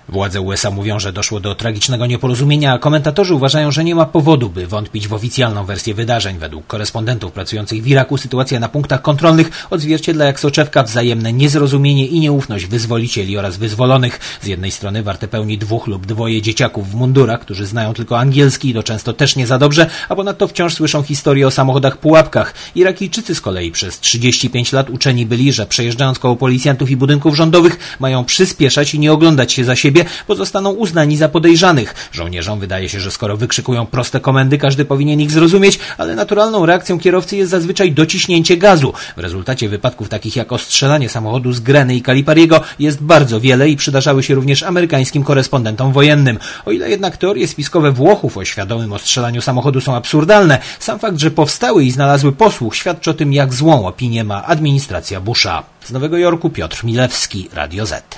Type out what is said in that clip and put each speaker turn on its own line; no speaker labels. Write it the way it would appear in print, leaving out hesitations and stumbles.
Władze USA mówią, że doszło do tragicznego nieporozumienia, a komentatorzy uważają, że nie ma powodu, by wątpić w oficjalną wersję wydarzeń. Według korespondentów pracujących w Iraku sytuacja na punktach kontrolnych odzwierciedla jak soczewka wzajemne niezrozumienie i nieufność wyzwolicieli oraz wyzwolonych. Z jednej strony warte pełni 2 lub 2 dzieciaków w mundurach, którzy znają tylko angielski i to często też nie za dobrze, a ponadto wciąż słyszą historie o samochodach pułapkach. Irakijczycy z kolei przez 35 lat uczeni byli, że przejeżdżając koło policjantów i budynków rządowych mają przyspieszać i nie oglądać się za siebie, bo zostaną uznani za podejrzanych. Żołnierzom wydaje się, że skoro wykrzykują proste komendy, każdy powinien ich zrozumieć, ale naturalną reakcją kierowcy jest zazwyczaj dociśnięcie gazu. W rezultacie wypadków takich jak ostrzelanie samochodu z Greny i Calipariego jest bardzo wiele i przydarzały się również amerykańskim korespondentom wojennym. O ile jednak teorie spiskowe Włochów o świadomym ostrzelaniu samochodu są absurdalne, sam fakt, że powstały i znalazły posłuch, świadczy o tym, jak złą opinię ma administracja Busha. Z Nowego Jorku Piotr Milewski, Radio Z.